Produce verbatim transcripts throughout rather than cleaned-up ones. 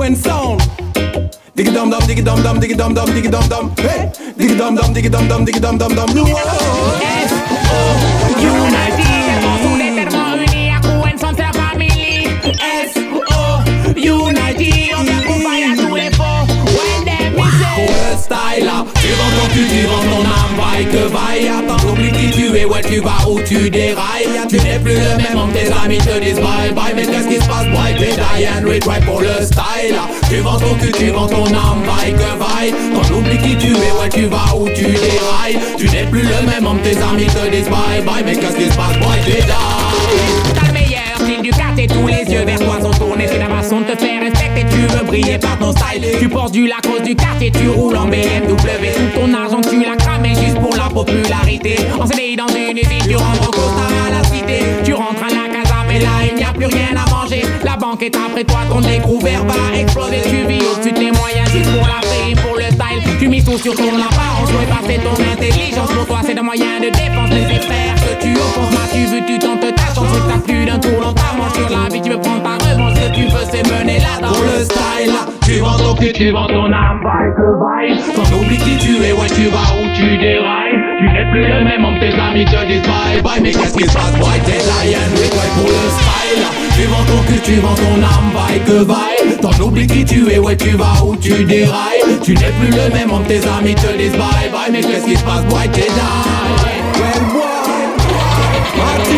and sound. Diggy dum dum, diggy dum dum, diggy dum dum, diggy dum dum. Hey, diggy dum dum, diggy dum dum, diggy dum dum dum. S O Unity. Tous les termes unis à coup and sound c'est la famille. S O Unity. On t'accompagne à tous les faux. When them is Pour le style là, tu vends ton cul, tu vends ton âme, vaille que vaille. Attends, t'oublies qui tu es, ouais tu vas où tu dérailles. Tu n'es plus le même homme, tes amis te disent bye bye. Mais qu'est-ce qui se passe, boy, t'es die and retry pour le style là. Tu vends ton cul, tu vends ton âme, vaille que vaille. Quand t'oublies qui tu es, ouais tu vas où tu dérailles. Tu n'es plus le même homme, tes amis te disent bye bye. Mais qu'est-ce qui se passe, boy, t'es die. T'as le meilleur style du quartier, tous les yeux vers toi sont tournés. C'est la façon de te faire respecter, tu veux briller par ton style. Tu portes du Lacoste du quartier, tu roules en B M W. Tout ton argent tu l'as cramé juste pour la popularité. En C D I dans une usine, tu rentres au costard à la cité. Tu rentres à la casa, mais là il n'y a plus rien à manger. La banque est après toi, ton découvert va exploser. Tu vis au-dessus de tes moyens juste pour la fame, pour le style. Tu mises tout sur ton apparence, ouais passer ton intelligence. Pour toi c'est un moyen de défense, laisser faire que tu offenses. Là tu veux, tu tentes ta chance, c'est que t'as plus d'un tour longtemps sur la vie. Tu veux prendre ta revanche, ce que tu veux c'est mener la danse. Pour le style là, tu vends ton cul, tu vends ton âme, vaille que vaille. Quand t'oublies qui tu es, ouais tu vas où tu dérailles. Tu n'es plus le même homme, tes amis te disent bye bye. Mais qu'est-ce qui se passe, boy, t'es lion, oui, ouais, pour le style là. Tu vends ton cul, tu vends ton âme, vaille que vaille. T'en oublies qui tu es, ouais tu vas où tu dérailles. Tu n'es plus le même homme, tes amis te disent bye bye. Mais qu'est-ce qui se passe, boy, t'es die. Well boy, as-tu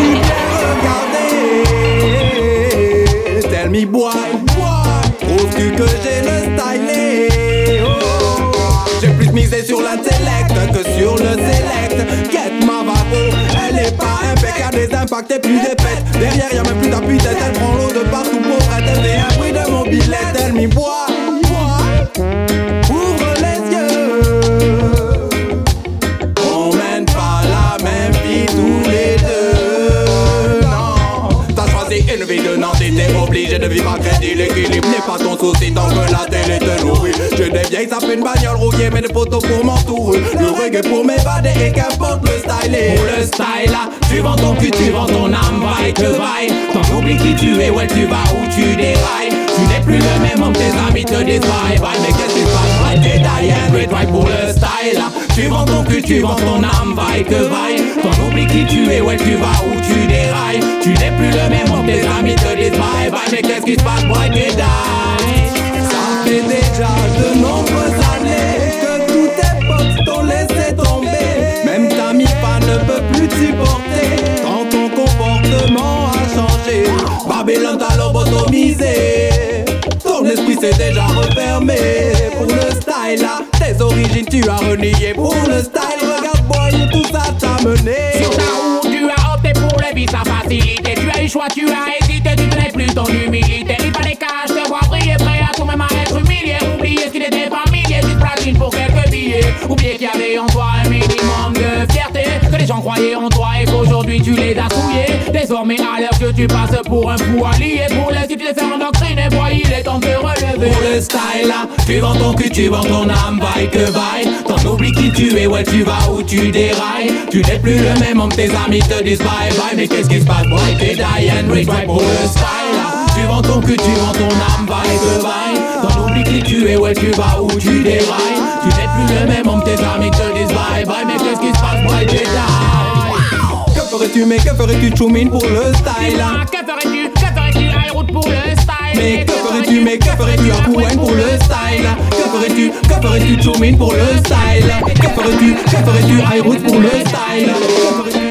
bien regardé? Tell me boy, trouves-tu que j'ai le stylé? Oh, j'ai plus misé sur l'intellect que sur le select. Get ma vapo, elle est pas impeccable, des impacts et plus d'épaisse. Derrière y'a même plus d'appui tête, elle prend l'eau de partout pour être elle un bruit de mobilette. Tell me boy, ouvre les yeux. On mène pas la même vie tous les deux. Non, t'as choisi une vie de Nantes, t'es obligé de vivre à crédit. L'équilibre n'est pas ton souci tant que la télé te nourrit. J'ai des vieilles, ça fait une bagnole rouillée, mais des photos pour m'entourer. Le reggae pour m'évader et qu'importe le style. Pour le style là, tu vends ton cul, tu vends ton âme, vaille que vaille. T'en oublies qui tu es, ouais tu vas où tu dérailles. Tu n'es plus le même homme, tes amis te disent bye bye. Mais qu'est-ce qui se passe, ouais t'es die and retry pour le style là. Tu vends ton cul, tu vends ton âme, vaille que vaille. T'en oublies qui tu es, ouais tu vas où tu dérailles. Tu n'es plus le même homme, tes amis te disent bye bye. Mais qu'est-ce qui se passe, boy, t'es die. Ça fait déjà de nombreuses années que tous tes potes t'ont laissé tomber. Même ta mi-fa ne peut plus te supporter quand ton comportement a changé. Babylone t'a lobotomisé, ton esprit s'est déjà refermé. Pour le style là, tes origines tu as renié. Pour le style, regarde boy, tout ça t'a mené. Sur ta route tu as opté pour le vice à facilité. Tu as eu choix, tu as hésité, tu tenais plus ton humilité. Il fallait qu'à je te vois briller, prêt à tout même à être humilié. Oublier ce qui n'était familier, juste platine pour quelques billets. Oublier qu'il y avait en toi un minimum de fierté, que les gens croyaient en toi et qu'aujourd'hui tu les as souillés. Désormais à l'heure que tu passes pour un fou allié. Pour les si tu les fais endoctriner, boy, il est temps de te relever. Pour le style là, tu vends ton cul, tu vends ton âme, vaille que vaille. T'en oublies qui tu es, ouais tu vas où tu dérailles. Tu n'es plus le même homme, tes amis te disent bye bye. Mais qu'est-ce qui se passe, boy, t'es die and retry pour le style là. Tu vends ton cul, tu vends ton âme, vaille que vaille. T'en oublies qui tu es, ouais tu vas où tu dérailles. Tu n'es plus le même homme, tes amis te disent bye bye. Mais qu'est-ce qui se passe, boy, t'es die. Que ferais-tu, mais que ferais-tu, Choumine, pour le style là? Que ferais-tu, que ferais-tu, high route pour le style? Mais que ferais-tu, mais que ferais-tu, à Rouen pour le style? Que ferais-tu, que ferais-tu, Choumine, pour le style? Que ferais-tu, que ferais-tu, high route pour le style?